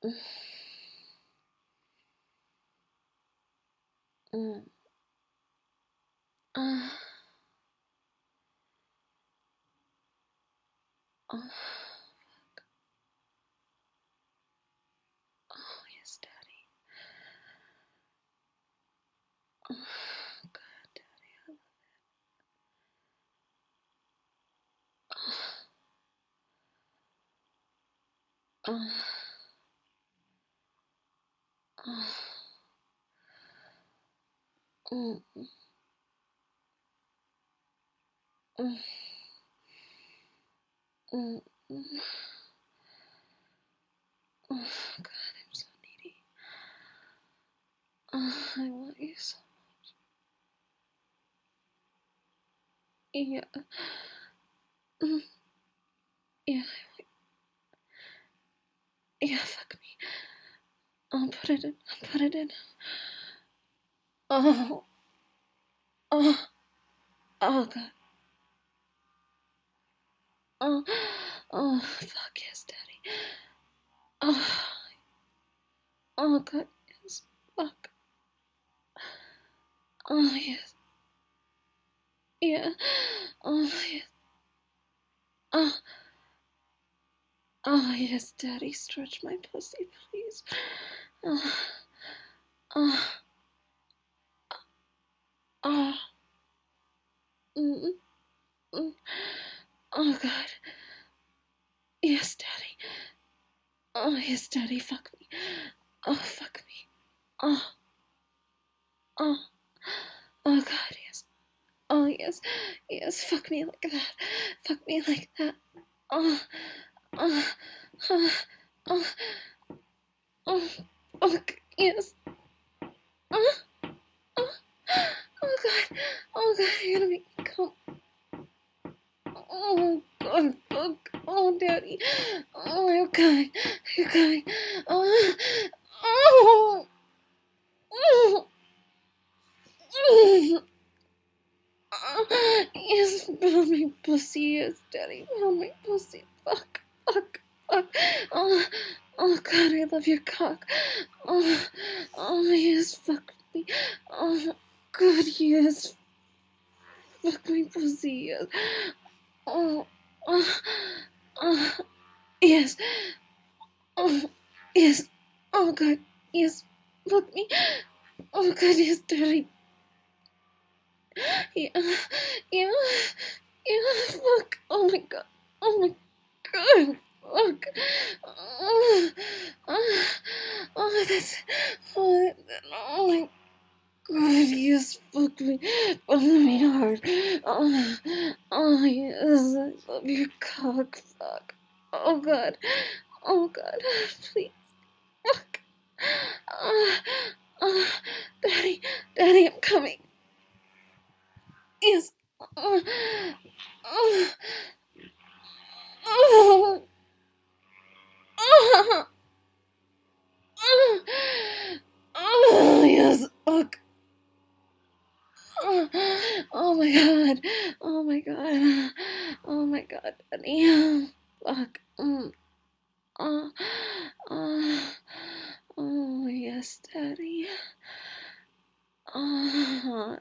Mm. Uh, oh, oh, yes, Daddy. Oh, God, Daddy. Oh, oh, mm, mm, mm, mm. Oh, God, I'm so needy. Oh, I want you so. Yeah. Mm, yeah. Yeah, fuck me. I'll put it in. I'll put it in. Oh, oh, oh, God. Oh, oh, fuck yes, Daddy. Oh, oh, God, yes. Fuck. Oh, yes. Yeah. Oh, yes. Oh, oh, yes, Daddy. Stretch my pussy, please. Oh, oh, oh. Mm, mm. Oh, God. Yes, Daddy. Oh, yes, Daddy. Fuck me. Oh, fuck me. Oh, oh. Oh, God, yes. Oh, yes. Yes, fuck me like that. Fuck me like that. Oh, oh, oh, oh, oh, oh, yes. Oh, oh, oh, God. Oh, God, you're gonna make me come. Oh, God, fuck. Oh, Daddy. Oh, you're kind. You're kind. Oh, oh, oh, oh. Yes, pound my pussy, yes, Daddy, pound my pussy. Fuck, fuck, fuck. Oh, oh, God, I love your cock. Oh, oh, yes, fuck me. Oh, God, yes, fuck my pussy, yes. Oh, oh, oh, yes. Oh, yes. Oh, God, yes, fuck me. Oh, God, yes, Daddy. Yeah, yeah, yeah, fuck. Oh, my God. Oh, my God, look. Oh, oh, oh, that's. Oh, oh my God, yes, fuck me. Fuck me hard. Oh, oh, yes, I love your cock, fuck. Oh, God. Oh, God, please. Fuck. Oh, oh, Daddy, Daddy, I'm coming. Yes. Oh, oh, oh, oh. Oh, oh yes, fuck. Oh, oh my god. Oh my god. Oh my god, Daddy. Fuck. Oh, oh, oh yes, Daddy. Oh,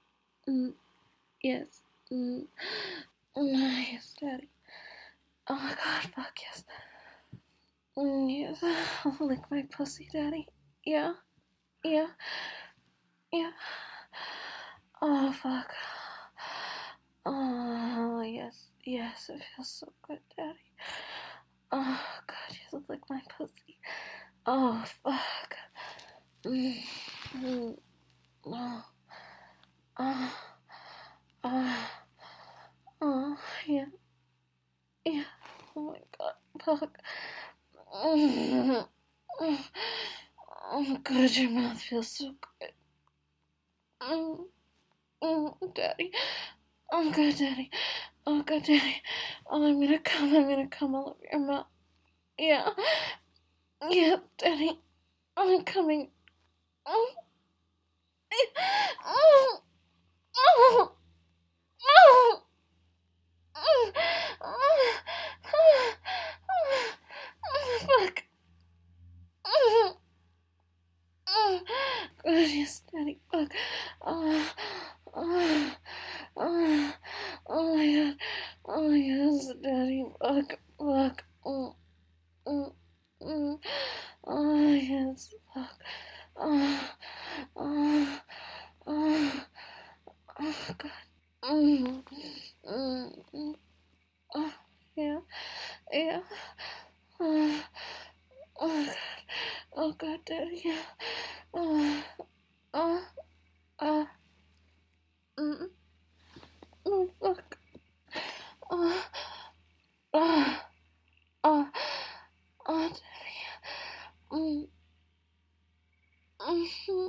yes. Mm, yes, Daddy. Oh my god, fuck yes. Yes. Lick my pussy, Daddy. Yeah. Yeah. Yeah. Oh fuck. Oh yes, yes, it feels so good, Daddy. Oh God, you look like my pussy. Oh fuck. Mm, mm, oh, oh, oh, oh, yeah, yeah. Oh my God, fuck. Oh, oh God, your mouth feels so good. Oh, oh, Daddy. Oh God, Daddy. Oh God, Daddy. Oh, I'm gonna come. I'm gonna come all over your mouth. Yeah. Yeah, Daddy. I'm coming. Oh. Oh. Oh. Oh. Oh. Oh. Fuck. yes, daddy, fuck. Oh, oh, oh, oh my god. Oh yes, daddy, fuck, fuck. Mm, mm. Oh yes, fuck. Oh, oh, oh, oh god. Mm, mm. Oh, yeah, yeah. Oh, oh god. Oh god, daddy. Yeah. Oh, oh, oh. Mm. Oh fuck. Oh, oh, oh, oh, daddy. Mm, mm,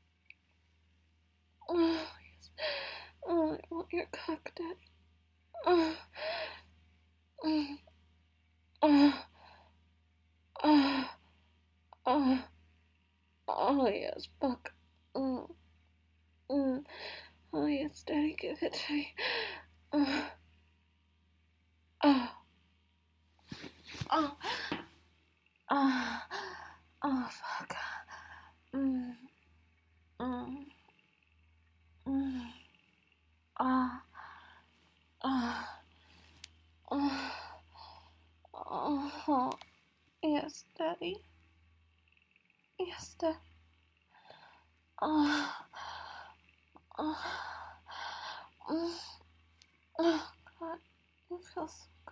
oh, yes. Oh, I want your cock, daddy. Oh, mm, oh, oh, oh, oh, yes, fuck. Mm, mm. Oh, yes, daddy, give it to me. Oh, oh, oh, oh, oh, fuck. Mm, mm, mm. Oh, oh, oh, oh, yes, daddy. Yes, daddy. Oh, oh, mm, oh, God, it feels so good.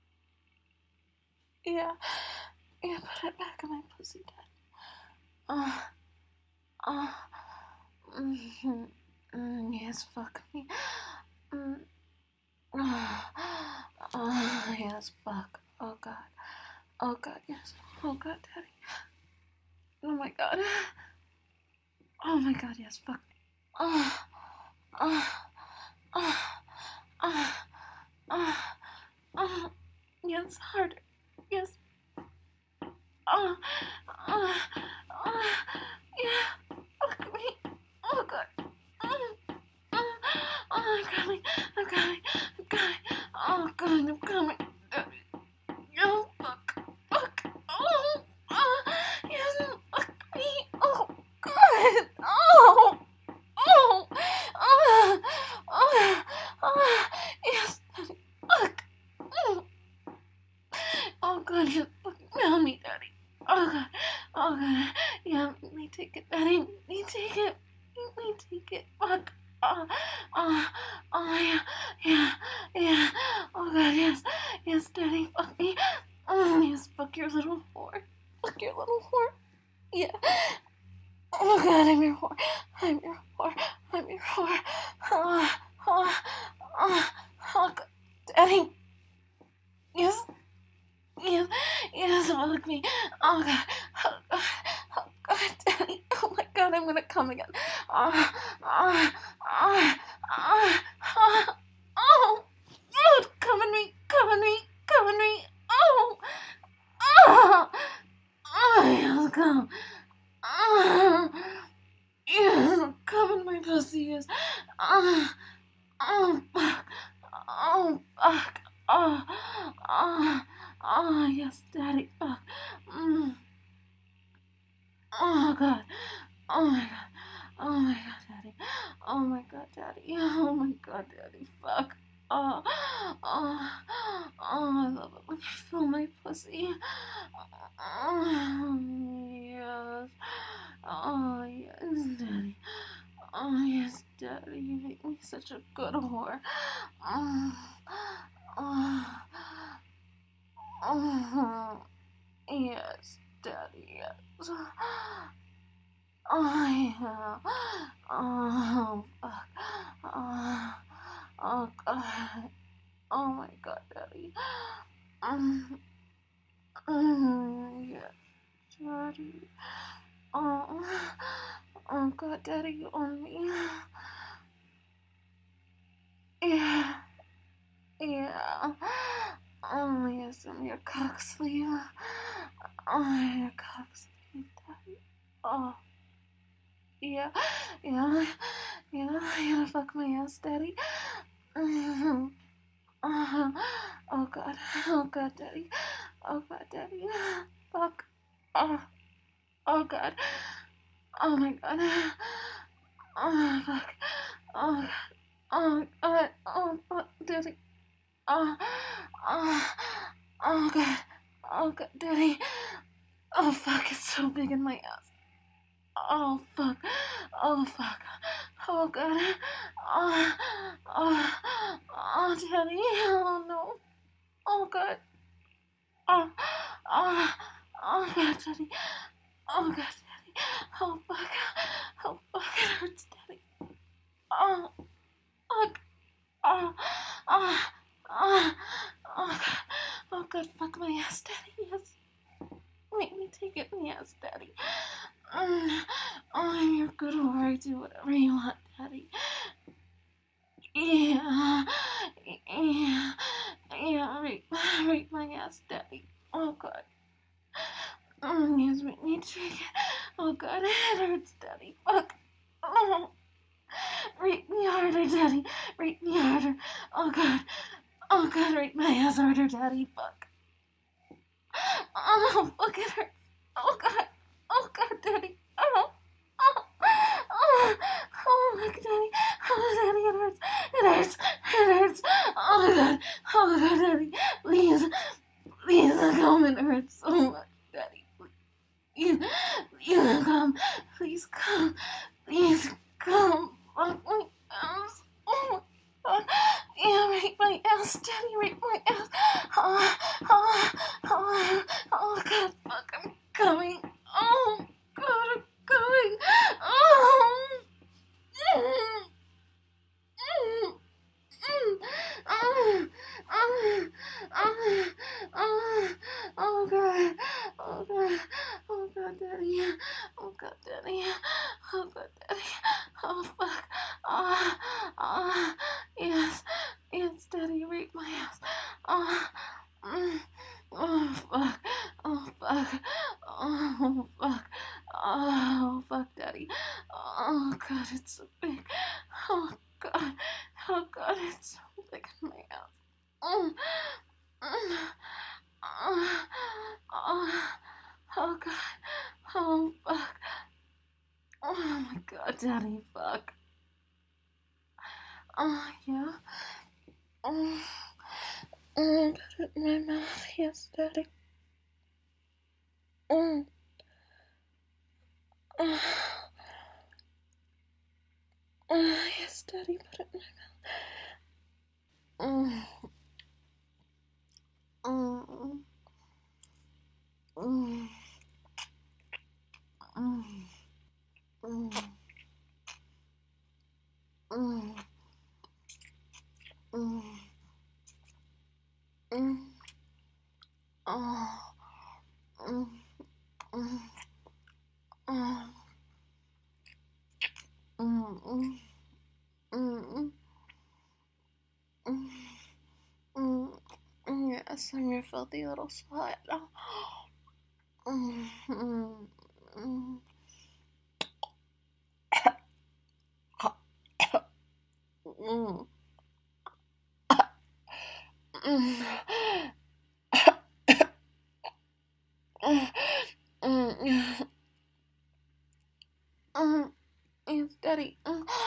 Yeah, yeah, put it back in my pussy, daddy. Oh, oh, mm-hmm. Yes, fuck me. Mm, oh, oh, yes, fuck. Oh, God. Oh, God, yes. Oh, God, daddy. Oh, my God. Oh, my God, yes, fuck. Oh, oh, oh, oh, oh, oh. Yes, harder. Yes. Oh, oh, oh, yeah. Fuck me. Oh, God. Oh, I'm coming. I'm coming. I'm coming. Oh, God, I'm coming. Oh, fuck. Fuck. Oh, oh, yes, fuck me. Oh, God. Oh, oh, oh, oh, oh, yes, fuck. Oh, oh, God, you fucking me, daddy. Oh, God. Oh, God. Yeah, let me take it, daddy. Let me take it. Let me take it. Fuck. Oh, oh, oh, yeah, yeah, yeah. Oh, God, yes. Yes, daddy, fuck me. Yes, fuck your little whore. Fuck your little whore. Yeah. Oh, God, I'm your whore. I'm your whore. I'm your whore. Oh, oh, oh, oh, God. Daddy. Yes. Yes, yes, fuck me. Oh God, oh God, oh God, daddy. Oh my God, I'm gonna come again. Oh, oh, oh, oh, oh, oh, oh, come in me, come in me, come in me. Oh, oh, oh, yes, come. Oh, yes, come in my pussy, yes. Oh, oh, fuck. Oh, fuck. Oh, oh, oh, yes, daddy. Fuck. Mm. Oh, God. Oh, my God. Oh, my God, daddy. Oh, my God, daddy. Oh, my God, daddy. Fuck. Oh, oh, oh, I love it when you feel my pussy. Oh, yes. Oh, yes, daddy. Oh, yes, daddy. You make me such a good whore. Oh, oh, oh, yes, daddy, yes. Oh, yeah. Oh, fuck. Oh, oh, God. Oh, my God, daddy. Um, yes, daddy. Oh, oh, God, daddy, you own me. Yeah, yeah. Oh, yes, I'm your cock sleeve. Oh, your cock sleeve, daddy. Oh, yeah, yeah, yeah. You wanna fuck my ass, daddy? Oh, oh God, oh God, daddy, oh God, daddy, fuck, oh, oh God, Oh my god. Oh fuck. Oh god. Oh god. Oh fuck, Daddy. Oh. Oh. Oh god. Oh god, Daddy. Oh fuck, it's so big in my ass. Oh fuck. Oh fuck. Oh god. Oh. Oh. Oh, Daddy. Oh no. Oh god. Oh. Oh. Oh god, Daddy. Oh god, Daddy. Oh fuck. Oh fuck, it hurts, Daddy. Oh. Fuck. Oh. Oh. Oh. Oh god. Oh god, fuck my ass, Daddy. Yes. Make me take it in the ass, Daddy. Oh, I'm your good whore. Do whatever you want, Daddy. Yeah. Yeah. Yeah. Rape my ass, Daddy. Oh god. Yes, make me take it. Oh god, it hurts, Daddy. Fuck. Oh. Rape me harder, Daddy. Rape me harder. Oh god. Oh god, rape my ass harder, Daddy. Fuck. Oh, fuck, it hurts. Oh god. Oh god, Daddy. Oh. Oh. Oh. Oh, look, Daddy. Oh, Daddy, it hurts. It hurts. It hurts. Oh god. Oh god, Daddy. Please. Please, come. It hurts so much, Daddy. Please. Please come. Please come. Please come. Fuck my ass. Oh my god. Yeah, rape my ass, Daddy. Rape my ass. Oh, oh, oh, oh god. Fuck, I'm coming. Oh god, I'm coming. Oh. Mm, mm, mm. Oh, oh, oh, oh, oh god. Oh god. Oh god, Daddy. Oh god, Daddy. Oh god, Daddy. Oh fuck. Oh, oh, yes. Yes, Daddy, rape my ass. Oh, mm, oh fuck. Oh fuck. Oh fuck. Oh fuck, Daddy. Oh god, it's so big. Oh god. Oh god, it's so big in my ass. Oh, oh, oh, oh god. Oh fuck. Oh my god, Daddy, fuck. Oh yeah. Oh, oh, got it in my mouth. Yes, Daddy. Oh, oh, oh yes, Daddy, put it in my mouth. Oh, oh, oh, oh, oh, oh, oh, oh, oh, oh, oh, oh, oh, oh, oh, yes, I'm your filthy little slut. Oh, oh, oh, oh, oh, yes, Daddy.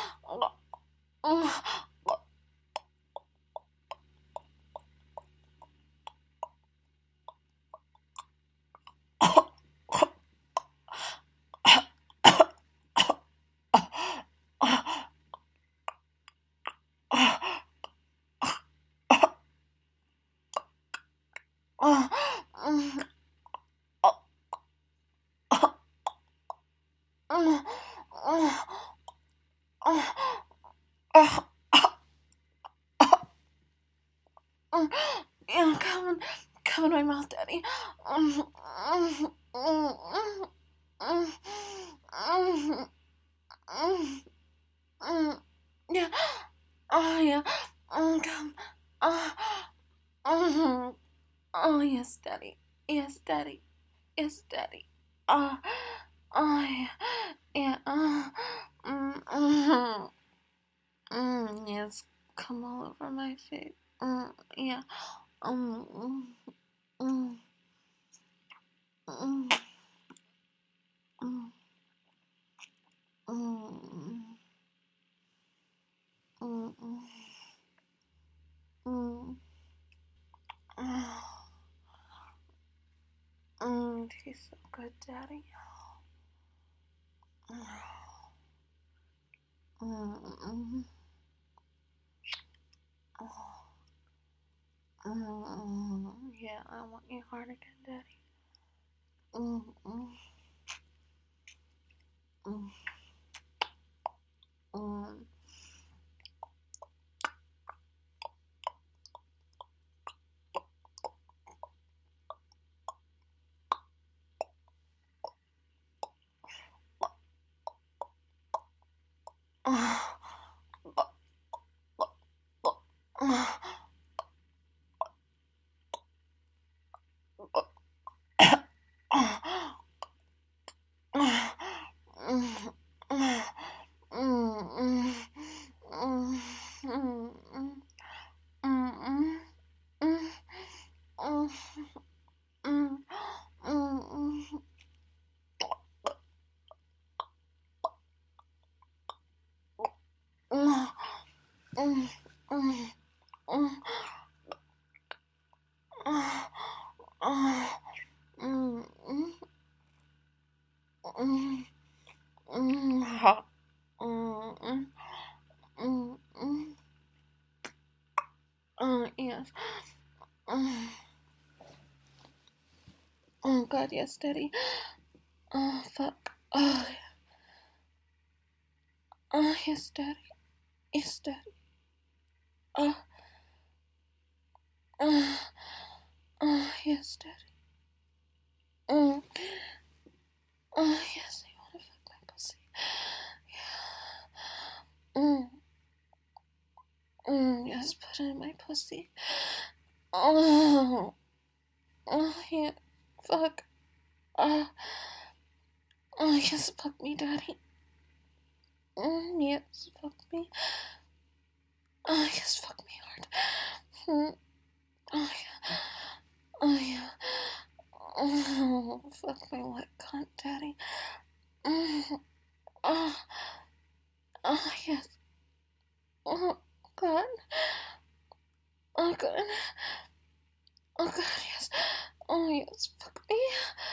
Yeah, come in my mouth, Daddy. Yeah. Oh, yeah. Come. Oh, oh, oh, yes, Daddy. Yes, Daddy. Yes, Daddy. Oh, oh, yeah. Yeah. Yes. Come all over my face. Yeah. Mm, mm, mm, mm, It tastes so good, Daddy. Mm-mm. Yeah, I want you hard again, Daddy. Mm-mm. Mm. Mm. Yes. Oh God, yes, Daddy. Oh fuck. Yes, Daddy. Yes, Daddy. Oh, yes, Daddy. Oh, yes, I wanna fuck my pussy. Yeah. Yes, put it in my pussy. Oh, yeah. Fuck. Yes, fuck me, Daddy. Yes, fuck me. Yes, fuck me hard. Yeah. Yeah. Fuck my wet cunt, Daddy. Oh, yes. Oh, God. Oh, God. Oh, God, yes. Oh, yes, fuck me.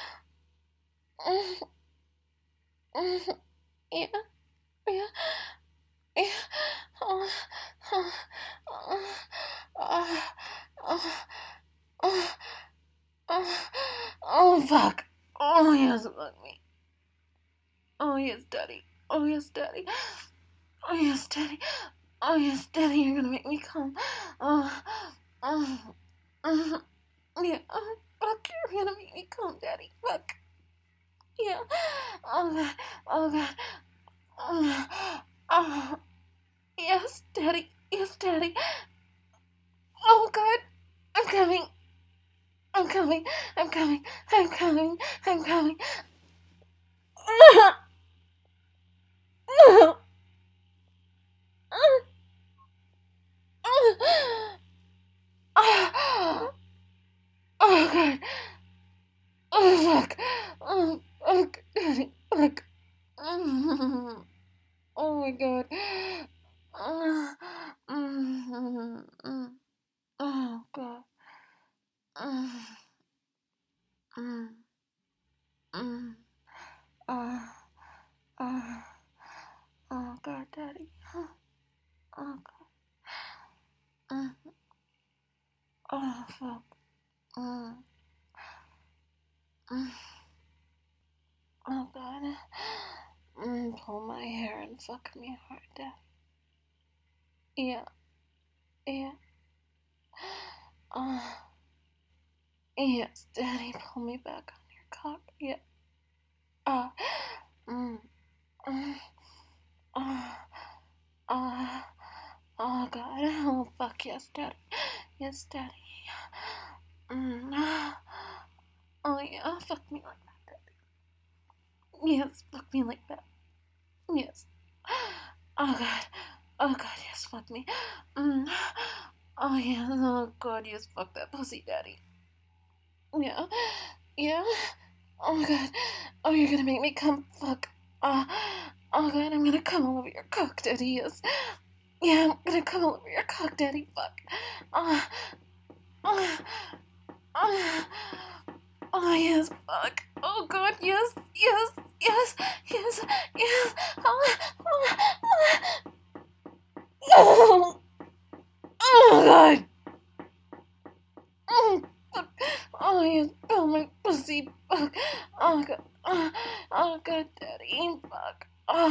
Yeah, yeah, yeah. Oh, oh, oh, oh, oh, oh, oh, oh, fuck. Oh, yes, fuck me. Oh, yes, Daddy. Oh, yes, Daddy. Oh, yes, Daddy. Oh, yes, Daddy, you're gonna make me come. Oh, oh, oh, yeah. Oh, fuck, you're gonna make me come, Daddy. Fuck. Yeah. Oh, God. Oh, God. Oh, oh. Yes, Daddy. Yes, Daddy. Oh, God. I'm coming. I'm coming. I'm coming. I'm coming. I'm coming. Oh, God. Oh, fuck. Oh, fuck. Daddy. Fuck. Oh, my God. Oh, God. Oh, oh, oh, God, Daddy. Oh, God. Oh, fuck. Oh, God. Pull my hair and fuck me hard, Daddy. Yeah, yeah. Oh, yes, Daddy, pull me back on your cock. Yeah. Ah. Mm. Mm. Ah. Ah. Oh, God. Oh, fuck yes, Daddy. Yes, Daddy. Ah. Oh, yeah. Fuck me like that, Daddy. Yes, fuck me like that. Yes. Oh, God. Oh, God, yes, fuck me. Oh, yeah. Oh, God, yes, fuck that pussy, Daddy. Yeah. Yeah. Oh, God. Oh, you're gonna make me come. Fuck. Oh, oh, God, I'm gonna come all over your cock, Daddy. Yes. Yeah, I'm gonna come all over your cock, Daddy. Fuck. Oh, oh, oh, Oh, yes, fuck. Oh, God, yes, yes, yes, yes, yes. Oh, oh, oh, God. Oh, fuck. Oh, yes, oh, my pussy, fuck. Oh, God. Oh, God, Daddy, fuck.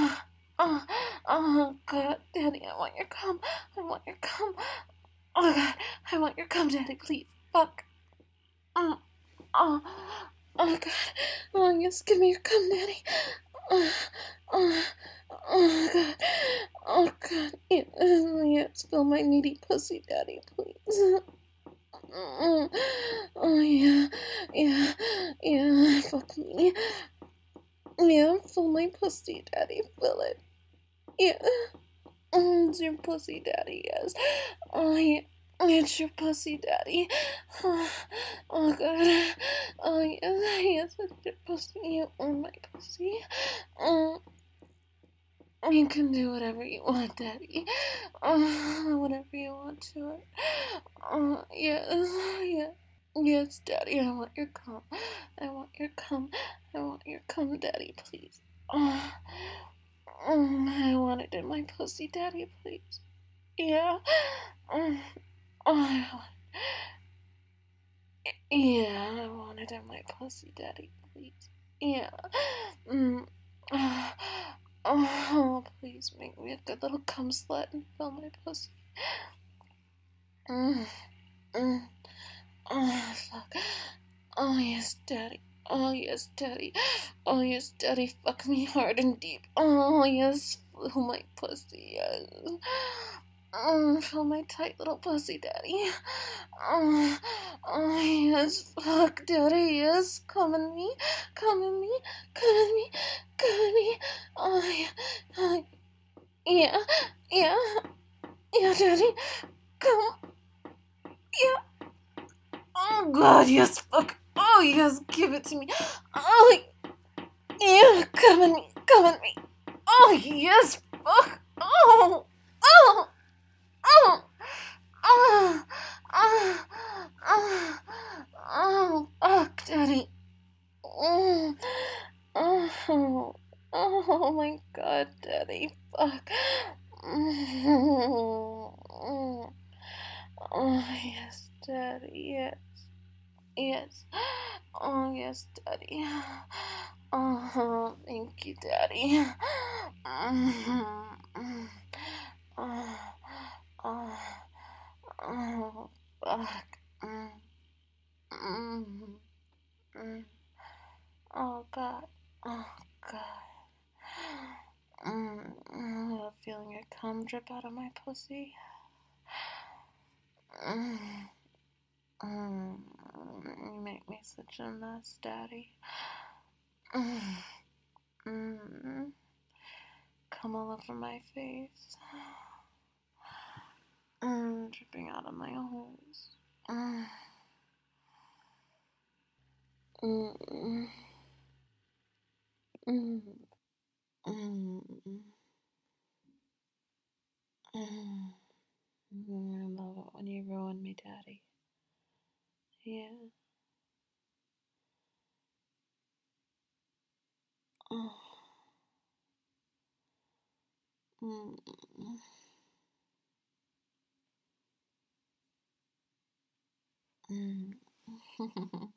Oh, God, Daddy, I want your cum. I want your cum. Oh, God, I want your cum, Daddy, please. Fuck. Oh, oh, oh, God. Oh, yes, give me your cum, Daddy. Oh, oh, oh, God. Oh, God. Yeah, spill my meaty pussy, Daddy, please. Oh, oh, yeah. Yeah. Yeah. Fuck me. Yeah, fill my pussy, Daddy. Fill it. Yeah. It's your pussy, Daddy, yes. Oh, yeah. It's your pussy, Daddy. Oh, oh God. Oh, yes, yes, it's your pussy. You own my pussy. Oh, you can do whatever you want, Daddy. Oh, whatever you want to it. Oh, yes, yeah. Yes, Daddy, I want your cum. I want your cum. I want your cum, Daddy, please. Oh, I want it in my pussy, Daddy, please. Yeah. Oh, I yeah, I want it in my pussy, Daddy, please. Yeah. Mm. Oh, please make me a good little cum slut and fill my pussy. Mm. Mm. Oh, fuck. Oh, yes, Daddy. Oh, yes, Daddy. Oh, yes, Daddy. Fuck me hard and deep. Oh, yes. Fill my pussy, yes. Fill my tight little pussy, Daddy. Oh, oh, yes. Fuck, Daddy, yes. Come in me. Come in me. Come in me. Come in me. Oh, yeah. Yeah. Yeah. Yeah, Daddy. Come. Yeah. Oh, God, yes. Fuck. Oh, yes. Give it to me. Oh, yeah. Come in me. Come in me. Oh, yes. Fuck. Oh. Oh. Oh. Oh. Oh. Oh. Oh. Fuck, Daddy. Oh. Oh. Oh my God, Daddy. Fuck. Oh. Oh, yes, Daddy. Yes. Yes. Oh, yes, Daddy. Oh, thank you, Daddy. Oh, oh, oh, fuck. Oh, God. Oh, God. Feeling your cum drip out of my pussy. You make me such a mess, Daddy. Come all over my face. Dripping out of my holes. Mm, mm, mm, mm. I love it when you ruin me, Daddy. Yeah. Oh. Mm, mm.